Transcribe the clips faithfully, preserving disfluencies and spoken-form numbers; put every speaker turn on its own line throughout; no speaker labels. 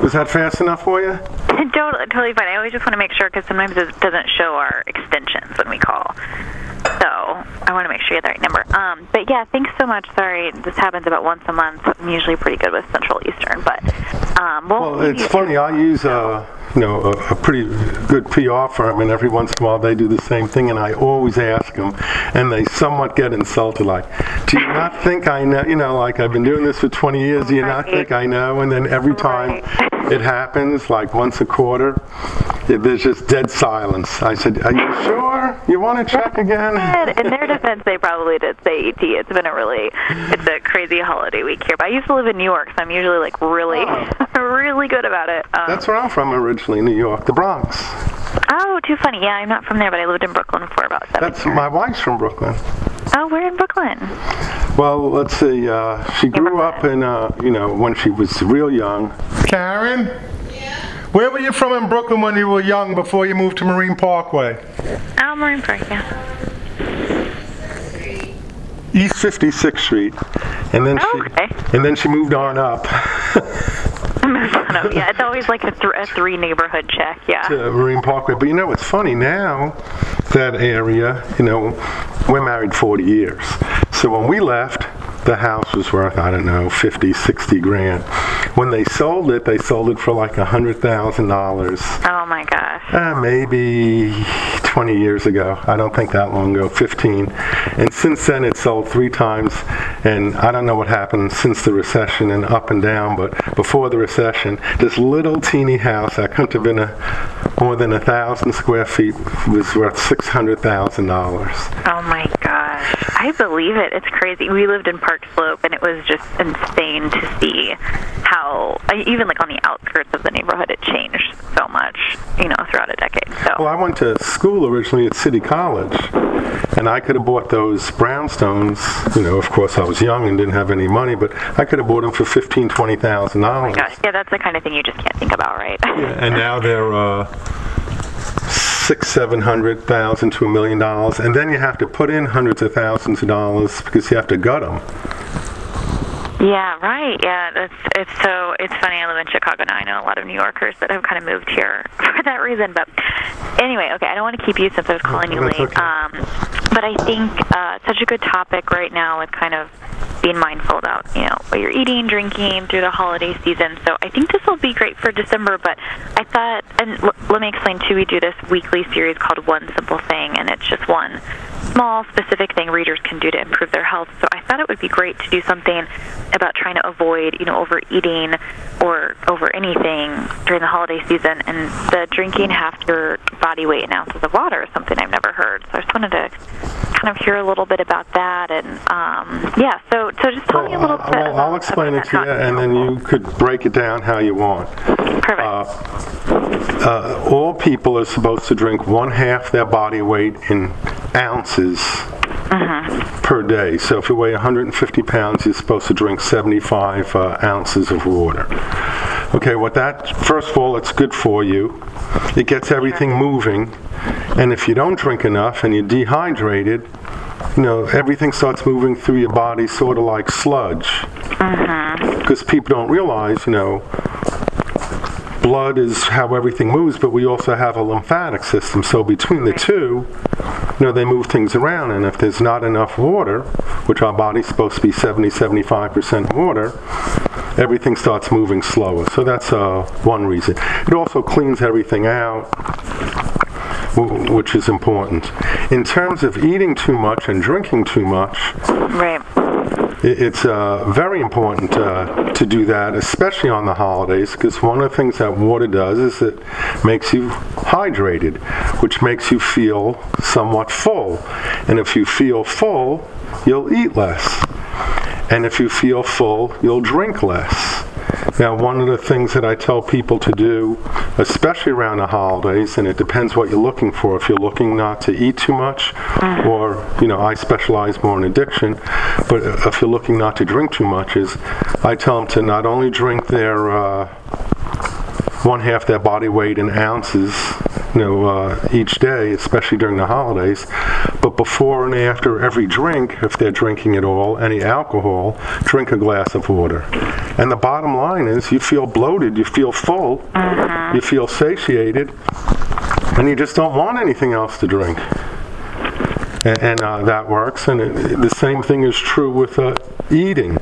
Was that fast enough for you?
totally, totally fine. I always just want to make sure because sometimes it doesn't show our extensions when we call. So I want to make sure you have the right number. Um, but yeah, thanks so much. Sorry, this happens about once a month. I'm usually pretty good with Central Eastern, but um, we'll,
well, it's funny. I use a you know a, a pretty good P R firm, and every once in a while they do the same thing, and I always ask them, and they somewhat get insulted. Like, do you not think I know? You know, like I've been doing this for twenty years. Do you not think I know? And then every time it happens, like once a quarter, it, there's just dead silence. I said, "Are you sure? You want to check again?"
In their defense, they probably did say E T. It's been a really, it's a crazy holiday week here. But I used to live in New York, so I'm usually like really, oh. really good about it. Um,
That's where I'm from originally, New York, the Bronx.
Oh, too funny. Yeah, I'm not from there, but I lived in Brooklyn for about seven
That's
years.
My wife's from Brooklyn.
Oh, where in Brooklyn?
Well, let's see. Uh, she grew up in, uh, you know, when she was real young. Karen?
Yeah?
Where were you from in Brooklyn when you were young before you moved to Marine Parkway?
Oh, Marine Park, yeah.
East fifty-sixth Street. And then
oh,
she
okay.
and then she moved on up.
No, yeah, it's always like a, th- a three neighborhood check, yeah.
To Marine Parkway. But you know, it's funny now, that area, you know, we're married forty years. So when we left, the house was worth, I don't know, fifty, sixty grand. When they sold it, they sold it for like one hundred thousand dollars.
Oh my gosh.
Uh, maybe twenty years ago. I don't think that long ago, fifteen. And since then, it sold three times. And I don't know what happened since the recession and up and down, but before the recession, this little teeny house that couldn't have been a, more than a thousand square feet was worth six hundred thousand dollars.
Oh my gosh. I believe it. It's crazy. We lived in Park Slope, and it was just insane to see how, even like on the outskirts of the neighborhood, it changed so much, you know, throughout a decade. So.
Well, I went to school originally at City College, and I could have bought those brownstones. You know, of course, I was young and didn't have any money, but I could have bought them for fifteen, twenty thousand dollars.
Oh my gosh, yeah, that's the kind of thing you just can't think about, right?
Yeah, and now they're uh, six, seven hundred thousand to a million dollars, and then you have to put in hundreds of thousands of dollars because you have to gut them.
Yeah, right. Yeah, it's it's so it's funny. I live in Chicago now. I know a lot of New Yorkers that have kind of moved here for that reason. But anyway, okay, I don't want to keep you since I was calling you
That's
late.
okay.
Um, but I think uh, it's such a good topic right now with kind of being mindful about, you know, what you're eating, drinking through the holiday season. So I think this will be great for December, but I thought, and l- let me explain too, we do this weekly series called One Simple Thing, and it's just one small, specific thing readers can do to improve their health. So I thought it would be great to do something about trying to avoid, you know, overeating or over anything during the holiday season. And the drinking half your body weight in ounces of water is something I've never heard. So I just wanted to kind of hear a little bit about that. And um, yeah, so so just tell
well,
me a little bit.
Well, I'll explain it to you, and then you could break it down how you want.
Perfect.
Uh, uh, all people are supposed to drink one half their body weight in ounces
mm-hmm.
per day. So if you weigh one hundred fifty pounds, you're supposed to drink seventy-five uh, ounces of water. Okay, what that, first of all, it's good for you. It gets everything moving. And if you don't drink enough and you're dehydrated, you know, everything starts moving through your body sort of like sludge.
Mm-hmm.
Because people don't realize, you know, blood is how everything moves, but we also have a lymphatic system. So between the two, you know, they move things around. And if there's not enough water, which our body's supposed to be seventy, seventy-five percent water, everything starts moving slower. So that's uh, one reason. It also cleans everything out, which is important. In terms of eating too much and drinking too much,
right.
it's uh, very important uh, to do that, especially on the holidays, because one of the things that water does is it makes you hydrated, which makes you feel somewhat full. And if you feel full, you'll eat less. And if you feel full, you'll drink less. Now, one of the things that I tell people to do, especially around the holidays, and it depends what you're looking for. If you're looking not to eat too much, or, you know, I specialize more in addiction, but if you're looking not to drink too much, is I tell them to not only drink their uh, one half their body weight in ounces you know, uh, each day, especially during the holidays. But before and after every drink, if they're drinking at all, any alcohol, drink a glass of water. And the bottom line is you feel bloated, you feel full, mm-hmm. you feel satiated, and you just don't want anything else to drink. And, and uh, that works. And it, the same thing is true with uh, eating.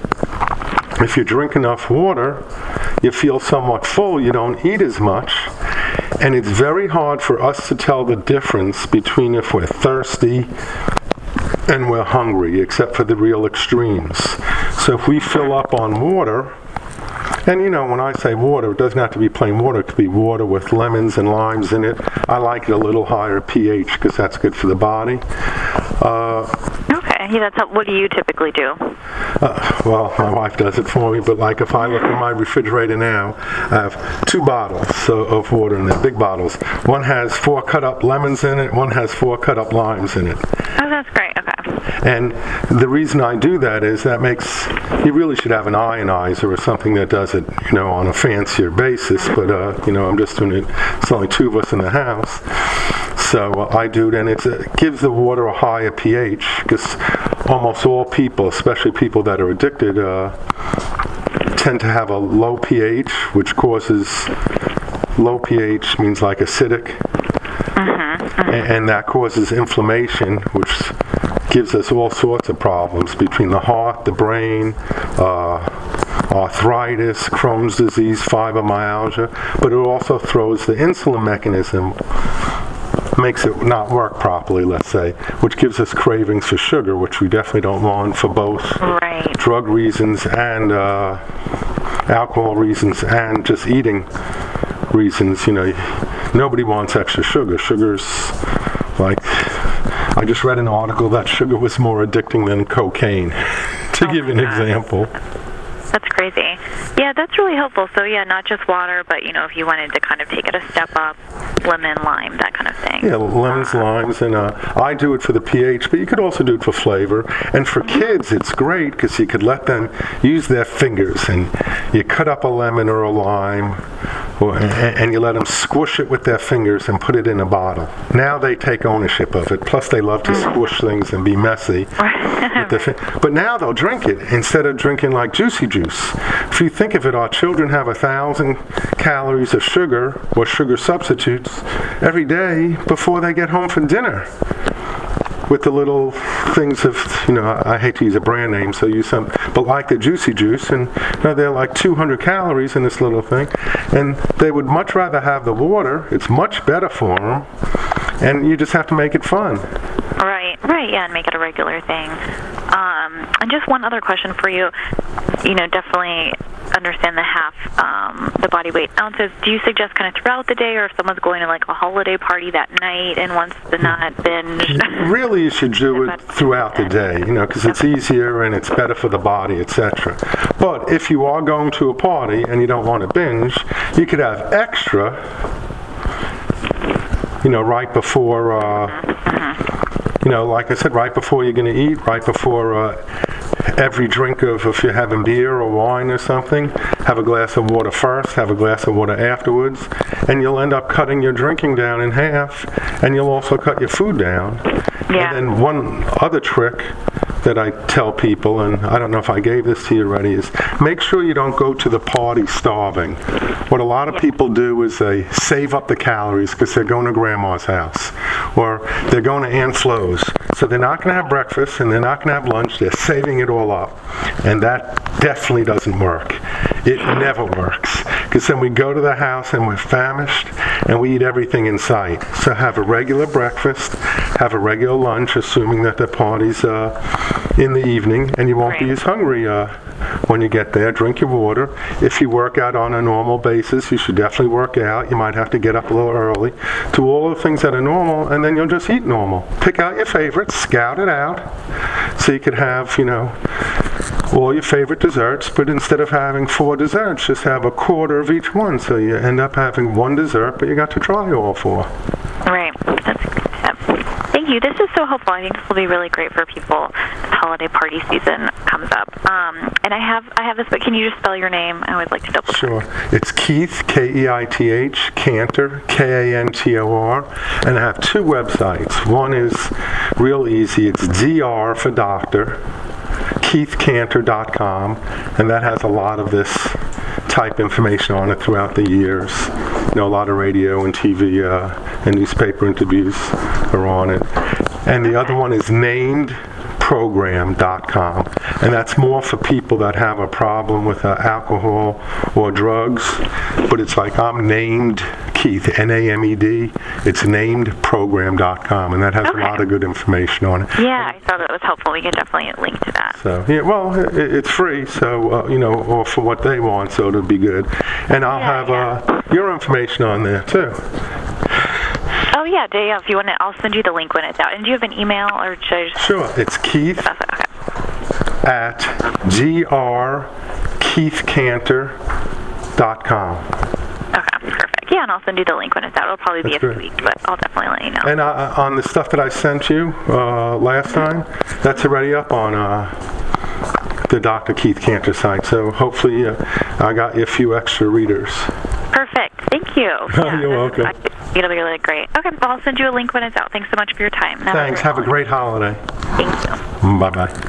If you drink enough water, you feel somewhat full, you don't eat as much. And it's very hard for us to tell the difference between if we're thirsty and we're hungry, except for the real extremes. So if we fill up on water, and you know, when I say water, it doesn't have to be plain water. It could be water with lemons and limes in it. I like it a little higher pH because that's good for the body. Uh,
okay, yeah, that's how, what do you typically do?
Uh, well, my wife does it for me, but like if I look in my refrigerator now, I have two bottles of water in there, big bottles. One has four cut up lemons in it, one has four cut up limes in it.
Oh, that's great, okay.
And the reason I do that is that makes, you really should have an ionizer or something that does it, you know, on a fancier basis, but, uh, you know, I'm just doing it, it's only two of us in the house. So uh, I do it, and it's, it gives the water a higher pH, because almost all people, especially people that are addicted, uh, tend to have a low pH, which causes, low pH means like acidic, mm-hmm, mm-hmm. And, and that causes inflammation, which gives us all sorts of problems between the heart, the brain, uh, arthritis, Crohn's disease, fibromyalgia, but it also throws the insulin mechanism, makes it not work properly, let's say, which gives us cravings for sugar, which we definitely don't want for both
right.
drug reasons and uh, alcohol reasons and just eating reasons. You know, nobody wants extra sugar. Sugar's like, I just read an article that sugar was more addicting than cocaine, to oh give you an God. example.
That's crazy. Yeah, that's really helpful. So yeah, not just water, but you know, if you wanted to kind of take it a step up, lemon, lime, that kind of thing.
Yeah, lemons, uh, limes, and uh, I do it for the pH, but you could also do it for flavor. And for mm-hmm. kids, it's great because you could let them use their fingers, and you cut up a lemon or a lime, or, and, and you let them squish it with their fingers and put it in a bottle. Now they take ownership of it. Plus, they love to mm-hmm. squish things and be messy. with their fi- but now they'll drink it instead of drinking like juicy juice. If you think of it, our children have a thousand calories of sugar or sugar substitutes every day before they get home from dinner. With the little things of, you know, I hate to use a brand name, so use some, but like the juicy juice, and you know, they're like two hundred calories in this little thing, and they would much rather have the water. It's much better for them, and you just have to make it fun.
Right, right, yeah, and make it a regular thing. Um, and just one other question for you. You know, definitely understand the half, um, the body weight ounces. Do you suggest kind of throughout the day, or if someone's going to like a holiday party that night and wants to not binge?
Really, you should do it throughout the day, you know, because it's easier and it's better for the body, et cetera. But if you are going to a party and you don't want to binge, you could have extra, you know, right before, uh, mm-hmm. you know, like I said, right before you're going to eat, right before uh, every drink of, if you're having beer or wine or something, have a glass of water first, have a glass of water afterwards, and you'll end up cutting your drinking down in half, and you'll also cut your food down.
Yeah.
And then one other trick that I tell people, and I don't know if I gave this to you already, is make sure you don't go to the party starving. What a lot of people do is they save up the calories because they're going to grandma's house, or they're going to Aunt Flo's. So they're not going to have breakfast and they're not going to have lunch. They're saving it all up. And that definitely doesn't work. It never works. Because then we go to the house and we're famished and we eat everything in sight. So have a regular breakfast, have a regular lunch, assuming that the party's uh, in the evening, and you won't
right.
be as hungry uh, when you get there. Drink your water. If you work out on a normal basis, you should definitely work out. You might have to get up a little early. Do all the things that are normal, and then you'll just eat normal. Pick out your favorites, scout it out, so you could have, you know, all your favorite desserts, but instead of having four desserts, just have a quarter of each one. So you end up having one dessert, but you got to try all four.
Right. That's, yeah. Thank you. This is so helpful. I think this will be really great for people. holiday party season comes up. Um, and I have I have this book. Can you just spell your name? I would like to double check.
Sure. It's Keith, K E I T H, Cantor, K A N T O R. And I have two websites. One is real easy. It's D R for doctor, keith cantor dot com. And that has a lot of this type information on it throughout the years. You know, a lot of radio and T V uh, and newspaper interviews are on it. And the other one is named program dot com, and that's more for people that have a problem with uh, alcohol or drugs. But it's like, I'm named Keith, N A M E D. It's named program dot com, and that has
Okay.
a lot of good information on it.
Yeah, I thought that was helpful. We can definitely link to that.
So yeah, well, it, it's free, so uh, you know, or for what they want, so it'll be good. And I'll
Yeah,
have uh, your information on there too.
Oh yeah, yeah. If you want to, I'll send you the link when it's out. And do you have an email or should I just?
Sure, it's Keith
Okay.
at G R keith cantor dot com.
Okay, perfect. Yeah, and I'll send you the link when it's out. It'll probably be
That's
a
great.
few weeks, but I'll definitely let you know.
And uh, on the stuff that I sent you uh, last time, that's already up on uh, the Doctor Keith Cantor site. So hopefully uh, I got you a few extra readers.
Perfect. Thank you. Yeah,
You're welcome.
I- It'll be really great. Okay, well, I'll send you a link when it's out. Thanks so much for your time. Have
Thanks. Have a great holiday.
Thank you.
Bye-bye.